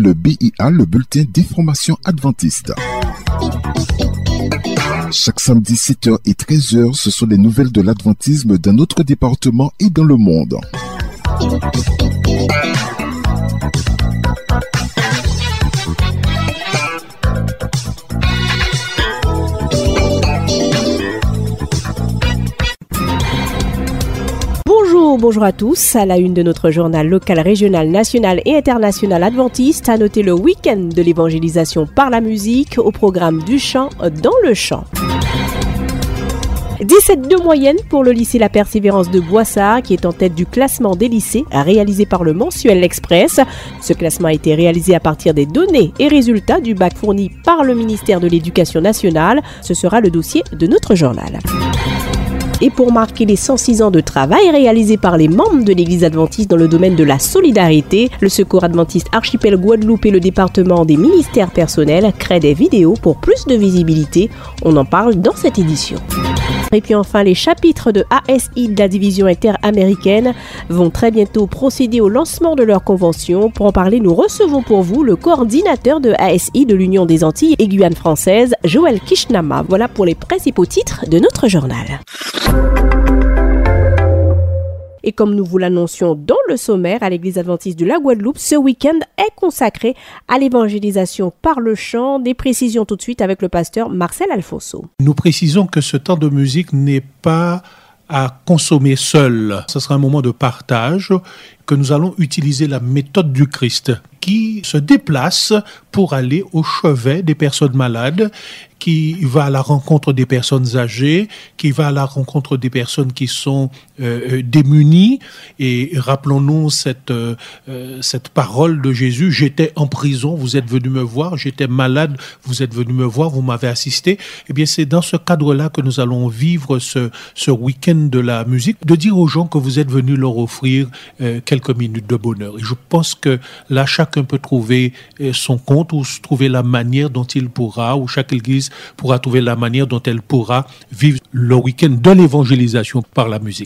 le BIA, le bulletin d'information adventiste. Chaque samedi 7h et 13h, ce sont les nouvelles de l'adventisme dans notre département et dans le monde. Bonjour à tous. À la une de notre journal local, régional, national et international adventiste, à noter le week-end de l'évangélisation par la musique au programme du chant dans le chant. 17 de moyenne pour le lycée La Persévérance de Boissard qui est en tête du classement des lycées réalisé par le mensuel L'Express. Ce classement a été réalisé à partir des données et résultats du bac fourni par le ministère de l'Éducation nationale. Ce sera le dossier de notre journal. Et pour marquer les 106 ans de travail réalisés par les membres de l'Église adventiste dans le domaine de la solidarité, le Secours adventiste Archipel Guadeloupe et le département des ministères personnels créent des vidéos pour plus de visibilité. On en parle dans cette édition. Et puis enfin, les chapitres de ASI de la division interaméricaine vont très bientôt procéder au lancement de leur convention. Pour en parler, nous recevons pour vous le coordinateur de ASI de l'Union des Antilles et Guyane française, Joël Kishnama. Voilà pour les principaux titres de notre journal. Et comme nous vous l'annoncions dans le sommaire, à l'Église adventiste de la Guadeloupe, ce week-end est consacré à l'évangélisation par le chant. Des précisions tout de suite avec le pasteur Marcel Alfonso. Nous précisons que ce temps de musique n'est pas à consommer seul. Ce sera un moment de partage, que nous allons utiliser la méthode du Christ qui se déplace pour aller au chevet des personnes malades, qui va à la rencontre des personnes âgées, qui va à la rencontre des personnes qui sont démunies. Et rappelons-nous cette parole de Jésus: j'étais en prison, vous êtes venu me voir, j'étais malade, vous êtes venu me voir, vous m'avez assisté. Eh bien, c'est dans ce cadre-là que nous allons vivre ce week-end de la musique, de dire aux gens que vous êtes venus leur offrir quelques minutes de bonheur. Et je pense que là, chacun peut trouver son compte ou trouver la manière dont il pourra, ou chaque église pourra trouver la manière dont elle pourra vivre le week-end de l'évangélisation par la musique.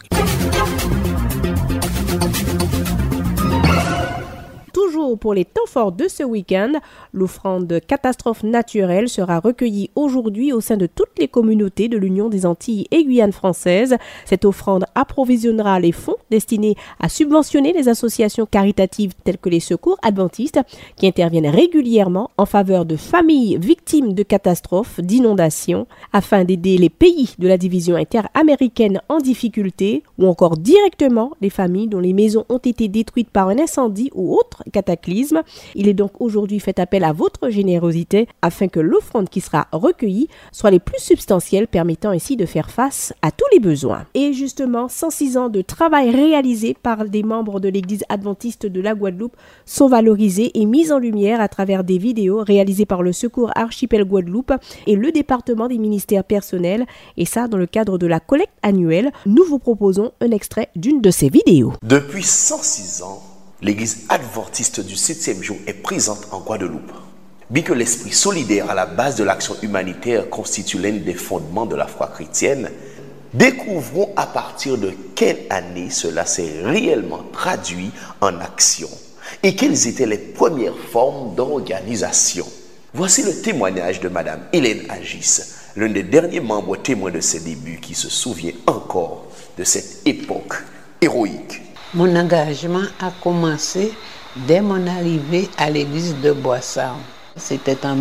Pour les temps forts de ce week-end, l'offrande catastrophe naturelle sera recueillie aujourd'hui au sein de toutes les communautés de l'Union des Antilles et Guyane française. Cette offrande approvisionnera les fonds destinés à subventionner les associations caritatives telles que les Secours adventistes qui interviennent régulièrement en faveur de familles victimes de catastrophes, d'inondations, afin d'aider les pays de la division interaméricaine en difficulté ou encore directement les familles dont les maisons ont été détruites par un incendie ou autre cataclysme. Il est donc aujourd'hui fait appel à votre générosité afin que l'offrande qui sera recueillie soit les plus substantielles, permettant ainsi de faire face à tous les besoins. Et justement, 106 ans de travail réalisé par des membres de l'Église adventiste de la Guadeloupe sont valorisés et mis en lumière à travers des vidéos réalisées par le Secours Archipel Guadeloupe et le département des ministères personnels, et ça dans le cadre de la collecte annuelle. Nous vous proposons un extrait d'une de ces vidéos. Depuis 106 ans, l'Église adventiste du 7e jour est présente en Guadeloupe. Bien que l'esprit solidaire à la base de l'action humanitaire constitue l'un des fondements de la foi chrétienne, découvrons à partir de quelle année cela s'est réellement traduit en action et quelles étaient les premières formes d'organisation. Voici le témoignage de Madame Hélène Agis, l'un des derniers membres témoins de ses débuts qui se souvient encore de cette époque héroïque. Mon engagement a commencé dès mon arrivée à l'église de Boissard. C'était en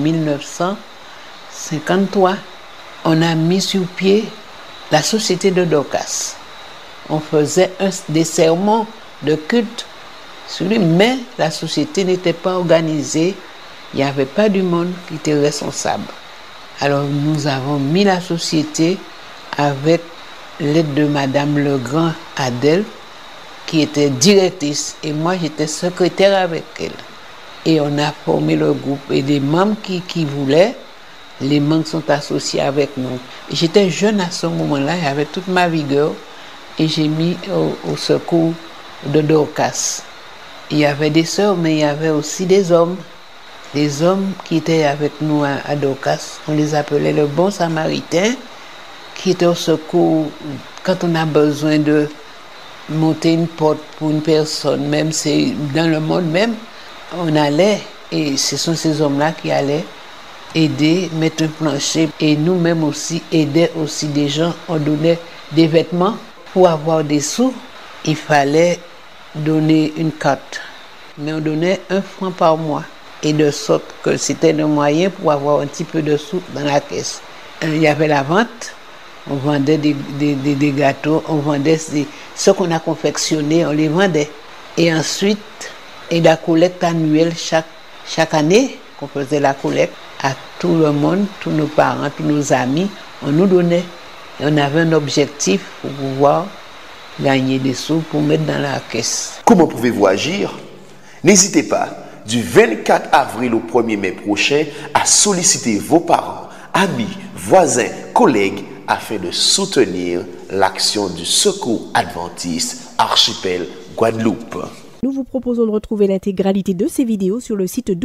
1953. On a mis sur pied la société de Dorcas. On faisait des sermons de culte sur lui, mais la société n'était pas organisée. Il n'y avait pas du monde qui était responsable. Alors nous avons mis la société avec l'aide de Madame Legrand Adèle, qui était directrice, et moi j'étais secrétaire avec elle. Et on a formé le groupe, et des membres qui voulaient, les membres sont associés avec nous. J'étais jeune à ce moment-là, j'avais toute ma vigueur, et j'ai mis au secours de Dorcas. Il y avait des sœurs, mais il y avait aussi des hommes qui étaient avec nous à Dorcas. On les appelait le bon samaritain, qui était au secours quand on a besoin de monter une porte pour une personne, même c'est dans le monde même, on allait Et ce sont ces hommes-là qui allaient aider, mettre un plancher. Et nous-mêmes aussi, aider aussi des gens. On donnait des vêtements. Pour avoir des sous, il fallait donner une carte. Mais on donnait 1 franc par mois. Et de sorte que c'était le moyen pour avoir un petit peu de sous dans la caisse. Il y avait la vente. On vendait des gâteaux. On vendait ce qu'on a confectionné, on les vendait. Et ensuite, la collecte annuelle chaque année, qu'on faisait la collecte à tout le monde, tous nos parents, tous nos amis, on nous donnait. Et on avait un objectif pour pouvoir gagner des sous pour mettre dans la caisse. Comment pouvez-vous agir? N'hésitez pas, du 24 avril au 1er mai prochain, à solliciter vos parents, amis, voisins, collègues, afin de soutenir l'action du Secours Adventiste Archipel Guadeloupe. Nous vous proposons de retrouver l'intégralité de ces vidéos sur le site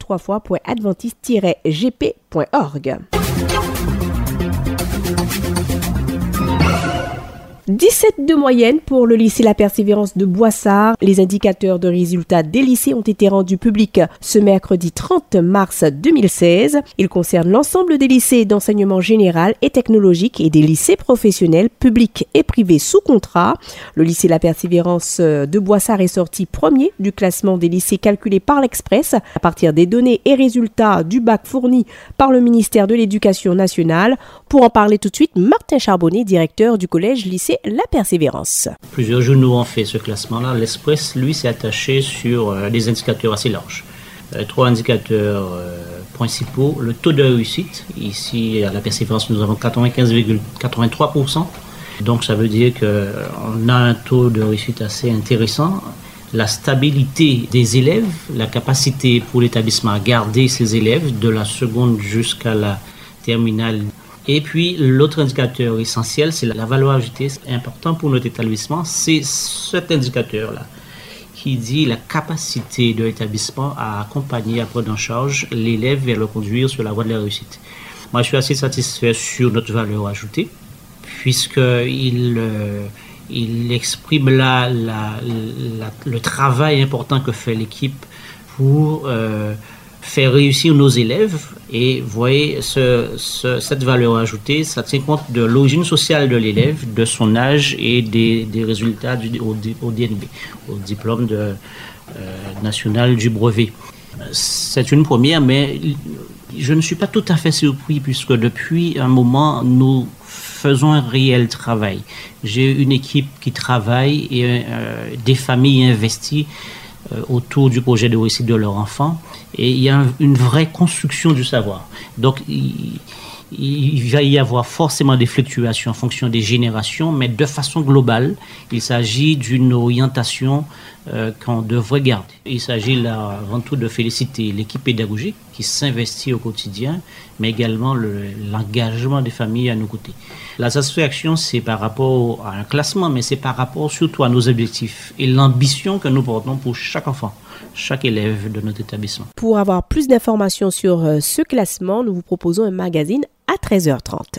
w3fois.adventiste-gp.org. 17 de moyenne pour le lycée La Persévérance de Boissard. Les indicateurs de résultats des lycées ont été rendus publics ce mercredi 30 mars 2016. Ils concernent l'ensemble des lycées d'enseignement général et technologique et des lycées professionnels publics et privés sous contrat. Le lycée La Persévérance de Boissard est sorti premier du classement des lycées calculés par l'Express à partir des données et résultats du bac fournis par le ministère de l'Éducation nationale. Pour en parler tout de suite, Martin Charbonnet, directeur du collège-lycée La Persévérance. Plusieurs journaux ont fait ce classement-là. L'Express, lui, s'est attaché sur des indicateurs assez larges. 3 indicateurs principaux. Le taux de réussite. Ici, à La Persévérance, nous avons 95,83%. Donc, ça veut dire qu'on a un taux de réussite assez intéressant. La stabilité des élèves, la capacité pour l'établissement à garder ses élèves de la seconde jusqu'à la terminale. Et puis, l'autre indicateur essentiel, c'est la valeur ajoutée. C'est important pour notre établissement, c'est cet indicateur-là qui dit la capacité de l'établissement à accompagner, à prendre en charge l'élève et à le conduire sur la voie de la réussite. Moi, je suis assez satisfait sur notre valeur ajoutée, puisqu'il exprime le travail important que fait l'équipe pour faire réussir nos élèves. Et vous voyez, cette valeur ajoutée, ça tient compte de l'origine sociale de l'élève, de son âge et des résultats au DNB, au diplôme national du brevet. C'est une première, mais je ne suis pas tout à fait surpris puisque depuis un moment, nous faisons un réel travail. J'ai une équipe qui travaille et des familles investies autour du projet de réussite de leur enfant, et il y a une vraie construction du savoir. Donc il va y avoir forcément des fluctuations en fonction des générations, mais de façon globale, il s'agit d'une orientation qu'on devrait garder. Il s'agit là avant tout de féliciter l'équipe pédagogique qui s'investit au quotidien, mais également l'engagement des familles à nos côtés. La satisfaction, c'est par rapport à un classement, mais c'est par rapport surtout à nos objectifs et l'ambition que nous portons pour chaque enfant, chaque élève de notre établissement. Pour avoir plus d'informations sur ce classement, nous vous proposons un magazine à 13h30.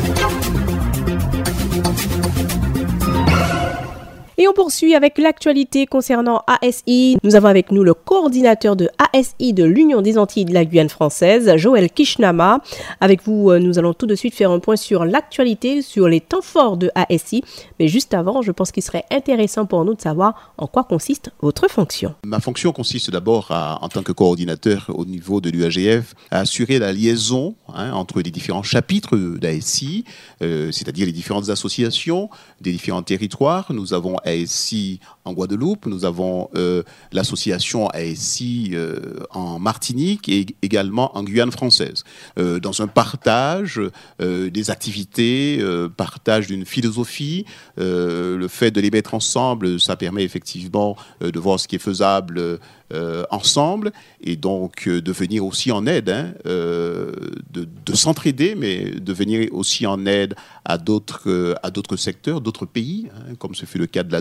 Et on poursuit avec l'actualité concernant ASI. Nous avons avec nous le coordinateur de ASI de l'Union des Antilles de la Guyane française, Joël Kishnama. Avec vous, nous allons tout de suite faire un point sur l'actualité, sur les temps forts de ASI. Mais juste avant, je pense qu'il serait intéressant pour nous de savoir en quoi consiste votre fonction. Ma fonction consiste d'abord, en tant que coordinateur au niveau de l'UAGF, à assurer la liaison entre les différents chapitres d'ASI, c'est-à-dire les différentes associations des différents territoires. Nous avons ASI en Guadeloupe, nous avons l'association ASI en Martinique et également en Guyane française. Dans un partage des activités, partage d'une philosophie, le fait de les mettre ensemble, ça permet effectivement de voir ce qui est faisable ensemble et donc de venir aussi en aide, de s'entraider, mais de venir aussi en aide à d'autres secteurs, d'autres pays, comme ce fut le cas de la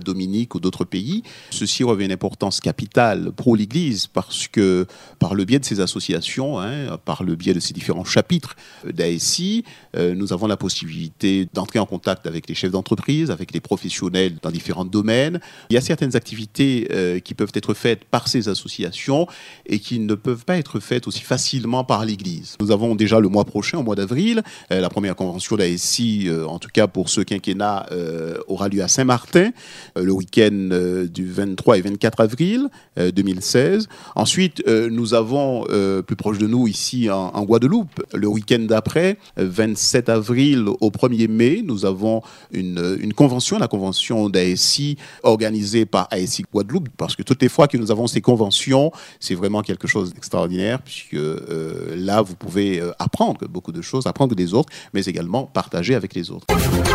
Dominique ou d'autres pays. Ceci revêt une importance capitale pour l'Église parce que par le biais de ces associations, par le biais de ces différents chapitres d'ASI, nous avons la possibilité d'entrer en contact avec les chefs d'entreprise, avec les professionnels dans différents domaines. Il y a certaines activités qui peuvent être faites par ces associations et qui ne peuvent pas être faites aussi facilement par l'Église. Nous avons déjà le mois prochain, au mois d'avril, la première convention d'ASI, en tout cas pour ce quinquennat, aura lieu à Saint-Martin, le week-end du 23 et 24 avril 2016. Ensuite, nous avons plus proche de nous ici en Guadeloupe, le week-end d'après, 27 avril au 1er mai, nous avons une convention, la convention d'ASI organisée par ASI Guadeloupe, parce que toutes les fois que nous avons ces conventions, c'est vraiment quelque chose d'extraordinaire, puisque là, vous pouvez apprendre beaucoup de choses, apprendre des autres, mais également partager avec les autres.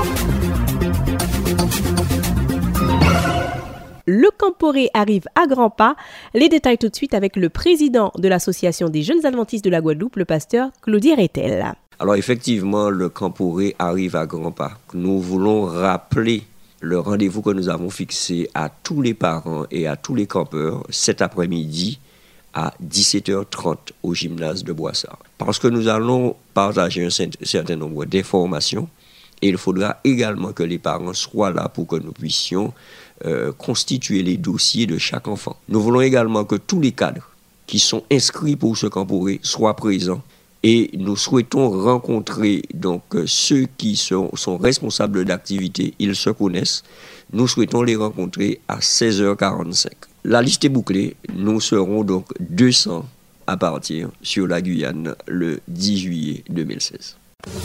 Le Camporé arrive à grands pas. Les détails tout de suite avec le président de l'Association des jeunes adventistes de la Guadeloupe, le pasteur Claudie Rétel. Alors effectivement, le Camporé arrive à grands pas. Nous voulons rappeler le rendez-vous que nous avons fixé à tous les parents et à tous les campeurs cet après-midi à 17h30 au gymnase de Boissard. Parce que nous allons partager un certain nombre d'informations et il faudra également que les parents soient là pour que nous puissions constituer les dossiers de chaque enfant. Nous voulons également que tous les cadres qui sont inscrits pour ce Camporé soient présents et nous souhaitons rencontrer donc ceux qui sont responsables d'activité, ils se connaissent. Nous souhaitons les rencontrer à 16h45. La liste est bouclée, nous serons donc 200 à partir sur la Guyane le 10 juillet 2016.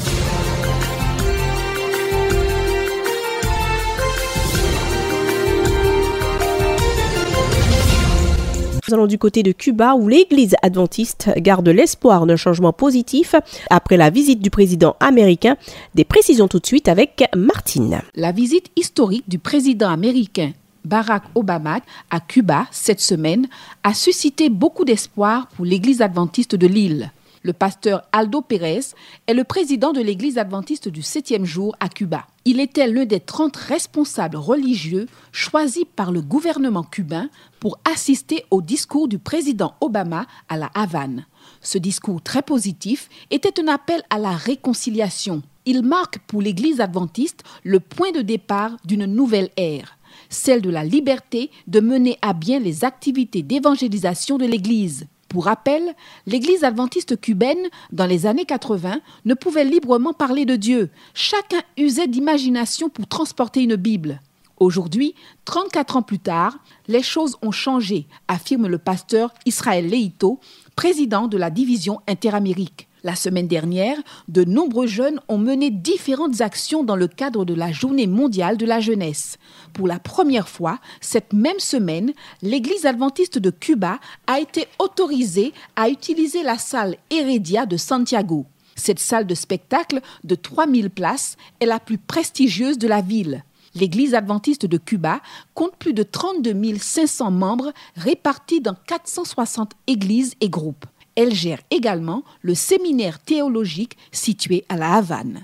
Nous allons du côté de Cuba où l'Église adventiste garde l'espoir d'un changement positif après la visite du président américain. Des précisions tout de suite avec Martine. La visite historique du président américain Barack Obama à Cuba cette semaine a suscité beaucoup d'espoir pour l'Église adventiste de l'île. Le pasteur Aldo Pérez est le président de l'Église adventiste du 7e jour à Cuba. Il était l'un des 30 responsables religieux choisis par le gouvernement cubain pour assister au discours du président Obama à La Havane. Ce discours très positif était un appel à la réconciliation. Il marque pour l'Église adventiste le point de départ d'une nouvelle ère, celle de la liberté de mener à bien les activités d'évangélisation de l'Église. Pour rappel, l'Église adventiste cubaine, dans les années 80, ne pouvait librement parler de Dieu. Chacun usait d'imagination pour transporter une Bible. Aujourd'hui, 34 ans plus tard, les choses ont changé, affirme le pasteur Israël Leito, président de la division Interamérique. La semaine dernière, de nombreux jeunes ont mené différentes actions dans le cadre de la Journée mondiale de la jeunesse. Pour la première fois, cette même semaine, l'Église adventiste de Cuba a été autorisée à utiliser la salle Heredia de Santiago. Cette salle de spectacle de 3000 places est la plus prestigieuse de la ville. L'Église adventiste de Cuba compte plus de 32 500 membres répartis dans 460 églises et groupes. Elle gère également le séminaire théologique situé à La Havane.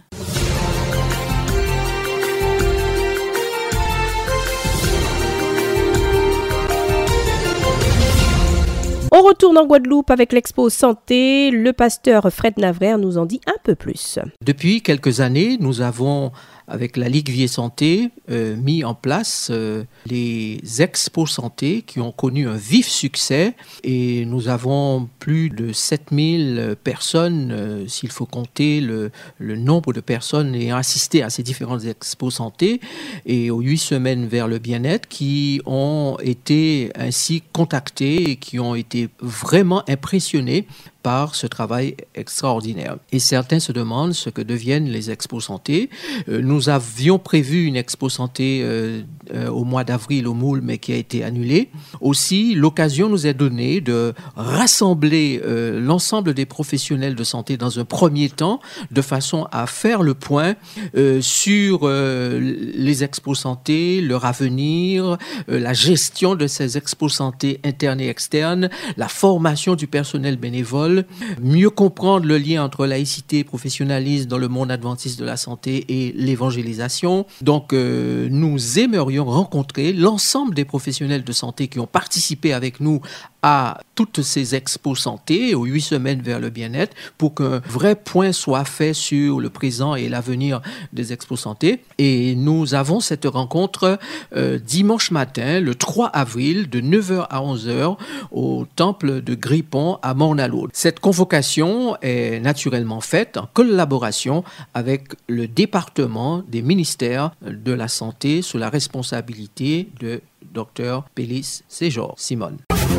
On retourne en Guadeloupe avec l'Expo Santé. Le pasteur Fred Navraire nous en dit un peu plus. Depuis quelques années, nous avons, avec la Ligue Vie et Santé, mis en place les expos santé qui ont connu un vif succès et nous avons plus de 7000 personnes, s'il faut compter le nombre de personnes ayant assisté à ces différentes expos santé et aux 8 semaines vers le bien-être qui ont été ainsi contactés et qui ont été vraiment impressionnés par ce travail extraordinaire. Et certains se demandent ce que deviennent les expos santé. Nous avions prévu une expo santé au mois d'avril au Moule, mais qui a été annulée. Aussi, l'occasion nous est donnée de rassembler l'ensemble des professionnels de santé dans un premier temps, de façon à faire le point sur les expos santé, leur avenir, la gestion de ces expos santé internes et externes, la formation du personnel bénévole, mieux comprendre le lien entre laïcité et professionnalisme dans le monde adventiste de la santé et l'évangile d'évangélisation. Donc, nous aimerions rencontrer l'ensemble des professionnels de santé qui ont participé avec nous à toutes ces expos santé, aux 8 semaines vers le bien-être, pour qu'un vrai point soit fait sur le présent et l'avenir des expos santé. Et nous avons cette rencontre dimanche matin, le 3 avril, de 9h à 11h, au temple de Gripon à Morne-à-l'Aude. Cette convocation est naturellement faite en collaboration avec le département des ministères de la Santé sous la responsabilité de Dr Pélis Séjor Simone.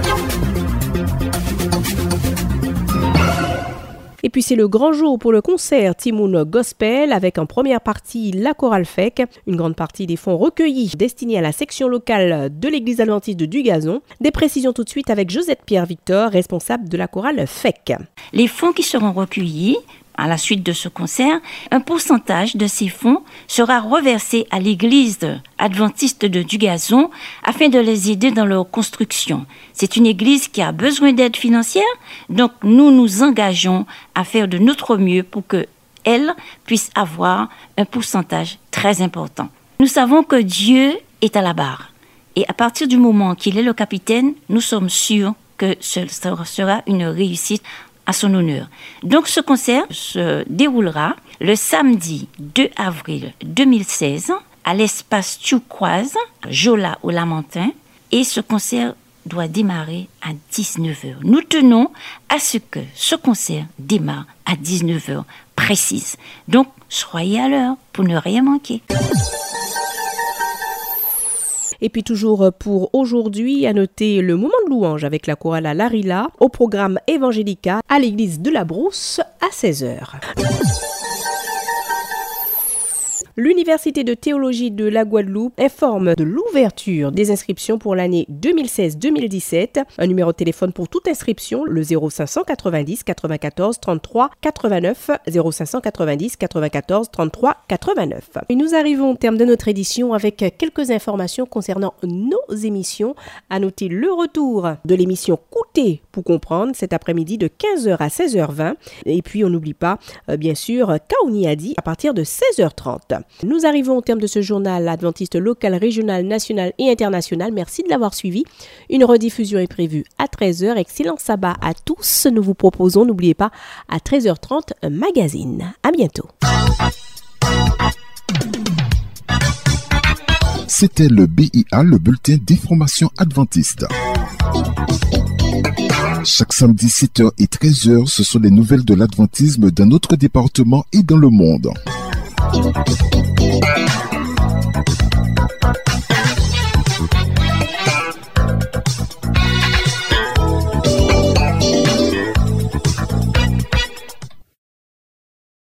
Et puis c'est le grand jour pour le concert Timoun Gospel avec en première partie la chorale FEC, une grande partie des fonds recueillis destinés à la section locale de l'église adventiste de Dugazon. Des précisions tout de suite avec Josette Pierre-Victor, responsable de la chorale FEC. Les fonds qui seront recueillis à la suite de ce concert, un pourcentage de ces fonds sera reversé à l'église adventiste de Dugazon afin de les aider dans leur construction. C'est une église qui a besoin d'aide financière, donc nous nous engageons à faire de notre mieux pour qu'elle puisse avoir un pourcentage très important. Nous savons que Dieu est à la barre et à partir du moment qu'il est le capitaine, nous sommes sûrs que ce sera une réussite à son honneur. Donc ce concert se déroulera le samedi 2 avril 2016 à l'espace Turquoise, Jola au Lamentin, et ce concert doit démarrer à 19h. Nous tenons à ce que ce concert démarre à 19h précise. Donc soyez à l'heure pour ne rien manquer. Et puis toujours pour aujourd'hui, à noter le moment de louange avec la chorale à Larila au programme Evangelica à l'église de la Brousse à 16h. L'Université de théologie de la Guadeloupe informe de l'ouverture des inscriptions pour l'année 2016-2017. Un numéro de téléphone pour toute inscription, le 0590 94 33 89, 0590 94 33 89. Et nous arrivons au terme de notre édition avec quelques informations concernant nos émissions. À noter le retour de l'émission Coûter pour comprendre cet après-midi de 15h à 16h20. Et puis on n'oublie pas, bien sûr, Kaouni a dit à partir de 16h30. Nous arrivons au terme de ce journal adventiste local, régional, national et international. Merci de l'avoir suivi. Une rediffusion est prévue à 13h. Excellent sabbat à tous. Nous vous proposons, n'oubliez pas, à 13h30, un magazine. À bientôt. C'était le BIA, le bulletin d'information adventiste. Chaque samedi 7h et 13h, ce sont les nouvelles de l'adventisme dans notre département et dans le monde.